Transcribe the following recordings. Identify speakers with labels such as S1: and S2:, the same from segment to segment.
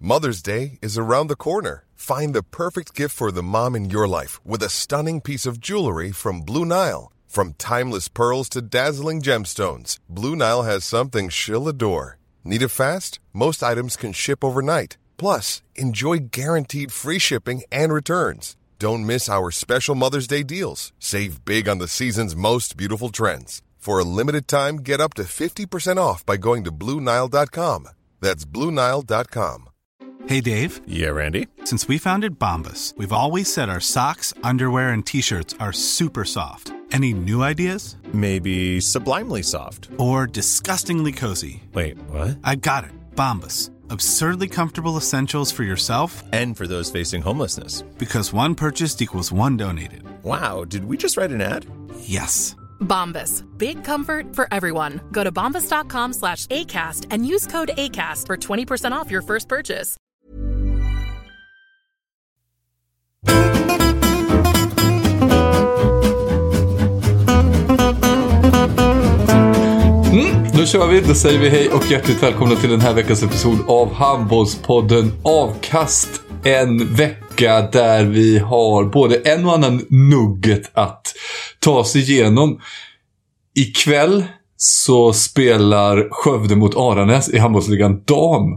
S1: Mother's Day is around the corner. Find the perfect gift for the mom in your life with a stunning piece of jewelry from Blue Nile. From timeless pearls to dazzling gemstones, Blue Nile has something she'll adore. Need it fast? Most items can ship overnight. Plus, enjoy guaranteed free shipping and returns. Don't miss our special Mother's Day deals. Save big on the season's most beautiful trends. For a limited time, get up to 50% off by going to BlueNile.com. That's BlueNile.com.
S2: Hey, Dave.
S3: Yeah, Randy.
S2: Since we founded Bombas, we've always said our socks, underwear, and T-shirts are super soft. Any new ideas?
S3: Maybe sublimely soft.
S2: Or disgustingly cozy.
S3: Wait, what?
S2: I got it. Bombas. Absurdly comfortable essentials for yourself
S3: and for those facing homelessness.
S2: Because one purchased equals one donated.
S3: Wow, did we just write an ad?
S2: Yes.
S4: Bombas. Big comfort for everyone. Go to bombas.com/ACAST and use code ACAST for 20% off your first purchase.
S5: Då kör vi, då säger vi hej och hjärtligt välkomna till den här veckans episod av Handbollspodden Avkast. En vecka där vi har både en och annan nugget att ta oss igenom. Ikväll så spelar Skövde mot Aranäs i handbollsligan dam.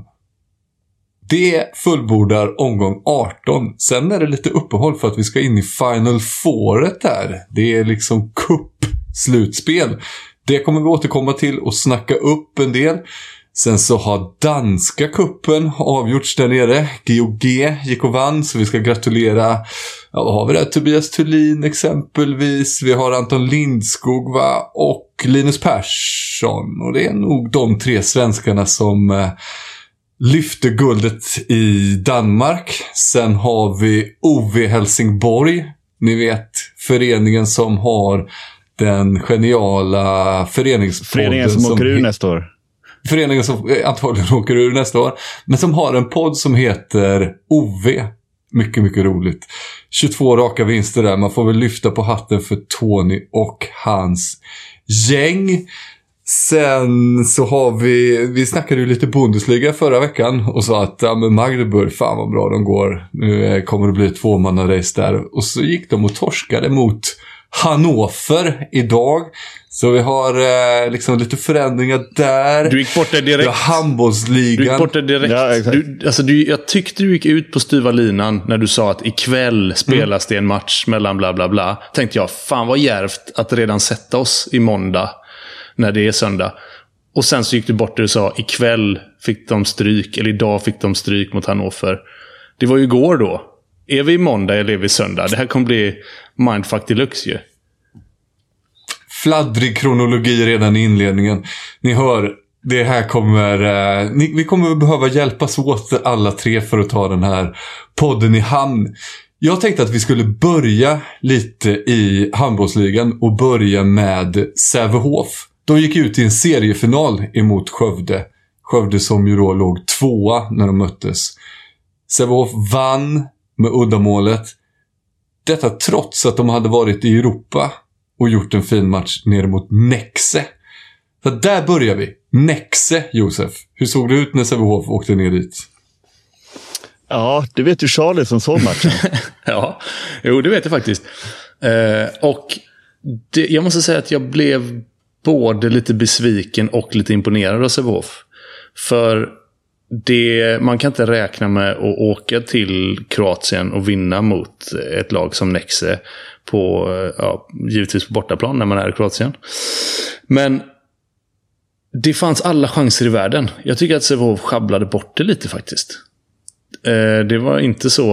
S5: Det fullbordar omgång 18. Sen är det lite uppehåll för att vi ska in i Final Fouret där. Det är liksom cup-slutspel. Det kommer vi återkomma till och snacka upp en del. Sen så har danska kuppen avgjorts där nere. GOG gick och vann, så vi ska gratulera. Ja, vad har vi där? Tobias Thulin exempelvis. Vi har Anton Lindskog, va? Och Linus Persson. Och det är nog de tre svenskarna som lyfte guldet i Danmark. Sen har vi OV Helsingborg. Ni vet, föreningen som har den geniala
S6: föreningen som åker ur nästa år.
S5: Föreningen som antagligen åker ur nästa år. Men som har en podd som heter OV. Mycket, mycket roligt. 22 raka vinster där. Man får väl lyfta på hatten för Tony och hans gäng. Sen så har vi snackade ju lite Bundesliga förra veckan och sa att ja, men Magdeburg, fan vad bra de går. Nu kommer det bli 2-manna-race där. Och så gick de och torskade mot Hannover idag. Så vi har liksom lite förändringar där.
S6: Du gick bort det direkt.
S5: Handbollsligan.
S6: Du gick bort det direkt. Ja, jag tyckte du gick ut på styva linan när du sa att ikväll spelas det en match mellan bla bla bla. Tänkte jag, fan vad djärvt att redan sätta oss i måndag när det är söndag. Och sen så gick du bort det och sa ikväll fick de stryk, eller idag fick de stryk mot Hannover. Det var ju igår då. Är vi måndag eller är vi söndag? Det här kommer bli mindfuck deluxe ju.
S5: Fladdrig kronologi redan i inledningen. Ni hör, det här kommer... vi kommer behöva hjälpas åt alla tre för att ta den här podden i hamn. Jag tänkte att vi skulle börja lite i handbollsligan och börja med Sävehof. De gick ut i en seriefinal emot Skövde. Skövde som ju då låg 2 när de möttes. Sävehof vann med uddamålet. Detta trots att de hade varit i Europa och gjort en fin match ner mot Nexe. Så där börjar vi. Nexe, Josef. Hur såg det ut när Sävehof åkte ner dit?
S6: Ja, det vet ju Charlie som såg matchen.
S7: Ja, jo, det vet jag faktiskt. Och jag måste säga att jag blev både lite besviken och lite imponerad av Sävehof. För man kan inte räkna med att åka till Kroatien och vinna mot ett lag som Nexe på, givetvis på bortaplan när man är i Kroatien. Men det fanns alla chanser i världen. Jag tycker att Sävehof sjabblade bort det lite faktiskt. Det var inte så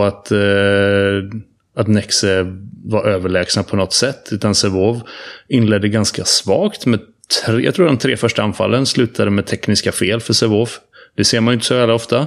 S7: att Nexe var överlägsna på något sätt, utan Sävehof inledde ganska svagt med jag tror de 3 första anfallen slutade med tekniska fel för Sävehof. Det ser man inte så jävla ofta.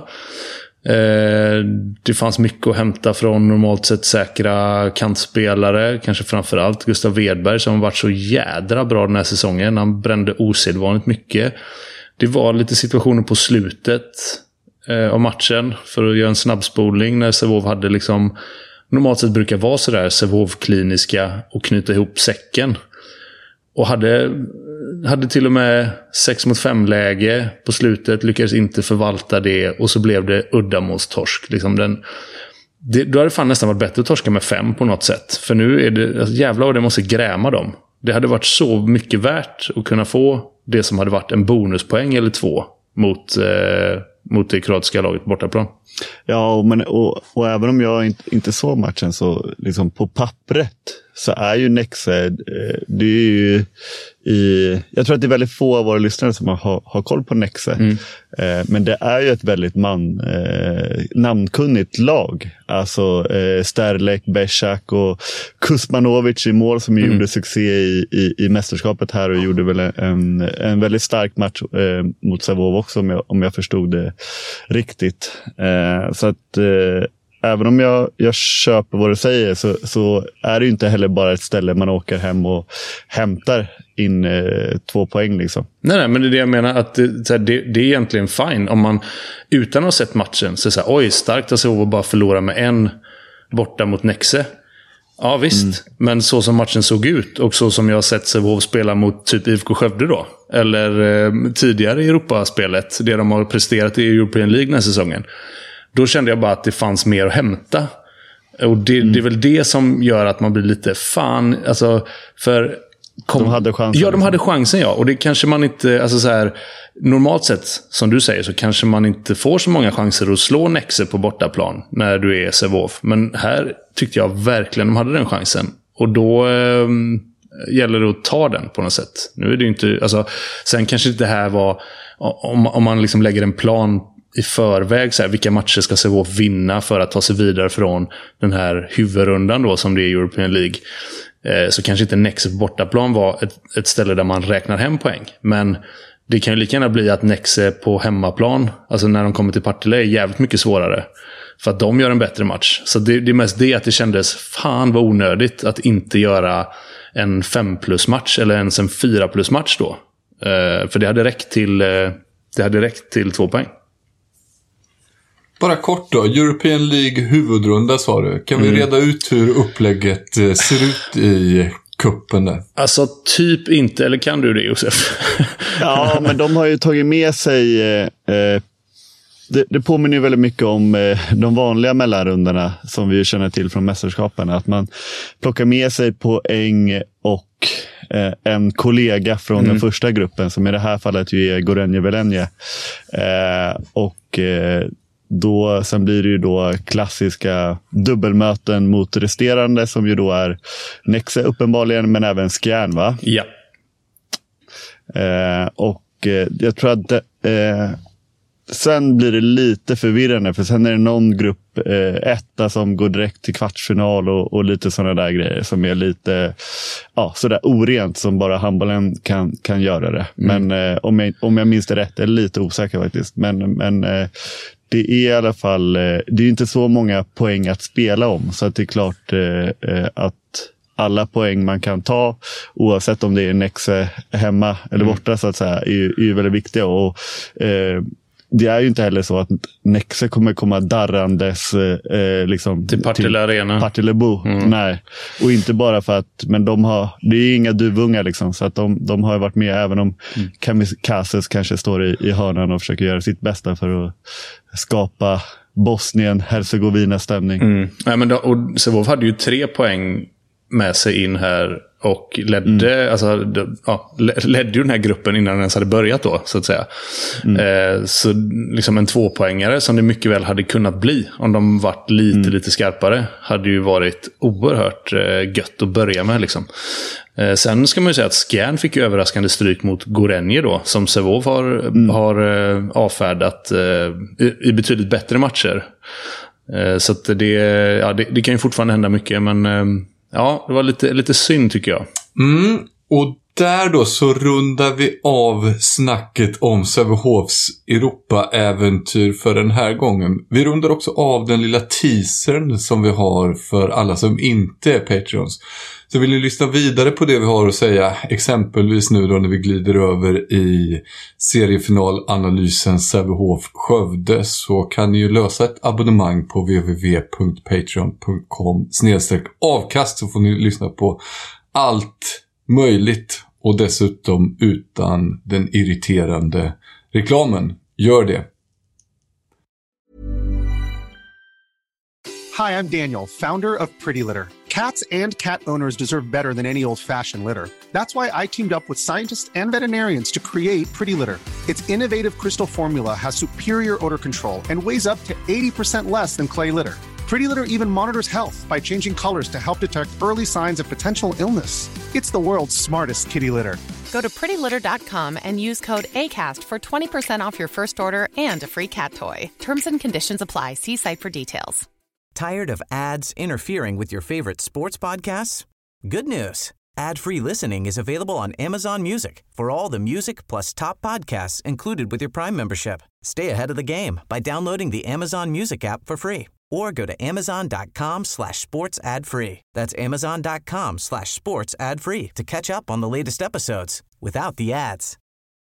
S7: Det fanns mycket att hämta från normalt sett säkra kantspelare. Kanske framförallt Gustav Wedberg som har varit så jädra bra den här säsongen. Han brände osedvanligt mycket. Det var lite situationer på slutet av matchen för att göra en snabbspolning när Sävehof hade liksom, normalt sett brukar vara sådär Sävehof kliniska och knyta ihop säcken. Och hade hade till och med 6-5-läge på slutet, lyckades inte förvalta det och så blev det uddamålstorsk. Liksom då hade det fan nästan varit bättre att torska med 5 på något sätt. För nu är det, alltså, jävlar vad det måste gräma dem. Det hade varit så mycket värt att kunna få det som hade varit en bonuspoäng eller 2 mot det kroatiska laget bortaplan.
S8: Ja, och även om jag inte såg matchen så liksom på pappret så är ju Nexe, det är ju jag tror att det är väldigt få av våra lyssnare som har koll på Nexe. Men det är ju ett väldigt namnkunnigt lag. Alltså Sterlek, Bešak och Kuzmanovic i mål som gjorde succé i mästerskapet här och gjorde väl en väldigt stark match mot Sävehof också om jag förstod det riktigt. Så att även om jag köper vad du säger så är det ju inte heller bara ett ställe man åker hem och hämtar in 2 poäng liksom. Nej, men det är det jag menar, att det är egentligen fine om man utan att ha sett matchen så säger oj, starkt att Sävehof bara förlora med 1 borta mot Nexe. Ja visst, men så som matchen såg ut och så som jag har sett Sävehof spela mot typ IFK Skövde då, eller tidigare i Europaspelet, det de har presterat i European League den här säsongen. Då kände jag bara att det fanns mer att hämta. Och det är väl det som gör att man blir lite fan. Alltså, för de hade chansen.
S7: Ja, de hade chansen, ja. Och det kanske man inte, alltså så här, normalt sett, som du säger, så kanske man inte får så många chanser att slå Nexe på bortaplan när du är Sävehof. Men här tyckte jag verkligen de hade den chansen. Och då gäller det att ta den på något sätt. Nu är det ju inte, alltså, sen kanske det här var, om man liksom lägger en plan i förväg, så här, vilka matcher ska Sävehof vinna för att ta sig vidare från den här huvudrundan då, som det är i European League, så kanske inte Nexe på bortaplan var ett ställe där man räknar hem poäng. Men det kan ju lika gärna bli att Nexe på hemmaplan, alltså när de kommer till Partille, är jävligt mycket svårare för att de gör en bättre match. Så det är mest det att det kändes fan vad onödigt att inte göra en 5+match eller ens en 4+match då, för det hade räckt till 2 poäng.
S5: Bara kort då, European League huvudrunda sa du. Kan vi reda ut hur upplägget ser ut i kuppen där? Alltså typ inte, eller kan du det, Josef?
S8: Ja, men de har ju tagit med sig det påminner ju väldigt mycket om de vanliga mellanrundorna som vi känner till från mästerskapen. Att man plockar med sig poäng och en kollega från den första gruppen, som i det här fallet ju är Gorenje Velenje. Då, sen blir det ju då klassiska dubbelmöten mot resterande, som ju då är Nexe uppenbarligen, men även Skjern, va?
S7: Ja.
S8: Jag tror att sen blir det lite förvirrande, för sen är det någon grupp etta som går direkt till kvartsfinal och lite sådana där grejer som är lite sådär orent, som bara handbollen kan göra det. Men om jag minns det rätt, är lite osäker faktiskt. Men det är i alla fall, det är inte så många poäng att spela om, så att det är klart att alla poäng man kan ta, oavsett om det är Nexe hemma eller borta så att säga, är ju väldigt viktiga. Och det är ju inte heller så att Nexe kommer komma darrandes liksom
S7: till Partille Arena.
S8: Partillebo. Nej. Och inte bara för att, men det är inga duvungar liksom, så att de har varit med, även om Kamikazes kanske står i hörnan och försöker göra sitt bästa för att skapa Bosnien-Herzegovina-stämning.
S7: Nej, men och Sävehof hade ju 3 poäng med sig in här och ledde ledde ju den här gruppen innan den ens hade börjat då, så att säga. Så liksom en 2-poängare som det mycket väl hade kunnat bli om de varit lite skarpare, hade ju varit oerhört gött att börja med liksom. Sen ska man ju säga att Skjern fick ju överraskande stryk mot Gorenje då, som Sävehof har avfärdat i betydligt bättre matcher. Så att det kan ju fortfarande hända mycket, men det var lite synd tycker jag.
S5: Och där då så rundar vi av snacket om Sävehofs Europa-äventyr för den här gången. Vi rundar också av den lilla teasern som vi har för alla som inte är Patreons. Så vill ni lyssna vidare på det vi har att säga, exempelvis nu då när vi glider över i seriefinalanalysen Sävehof-Skövde, så kan ni ju lösa ett abonnemang på www.patreon.com/avkast, så får ni lyssna på allt möjligt Och dessutom utan den irriterande reklamen. Gör det.
S9: Hi, I'm Daniel, founder of Pretty Litter. Cats and cat owners deserve better than any old-fashioned litter. That's why I teamed up with scientists and veterinarians to create Pretty Litter. Its innovative crystal formula has superior odor control and weighs up to 80% less than clay litter. Pretty Litter even monitors health by changing colors to help detect early signs of potential illness. It's the world's smartest kitty litter.
S4: Go to prettylitter.com and use code ACAST for 20% off your first order and a free cat toy. Terms and conditions apply. See site for details.
S10: Tired of ads interfering with your favorite sports podcasts? Good news. Ad-free listening is available on Amazon Music for all the music plus top podcasts included with your Prime membership. Stay ahead of the game by downloading the Amazon Music app for free or go to amazon.com/sports ad free. That's amazon.com/sports ad free to catch up on the latest episodes without the ads.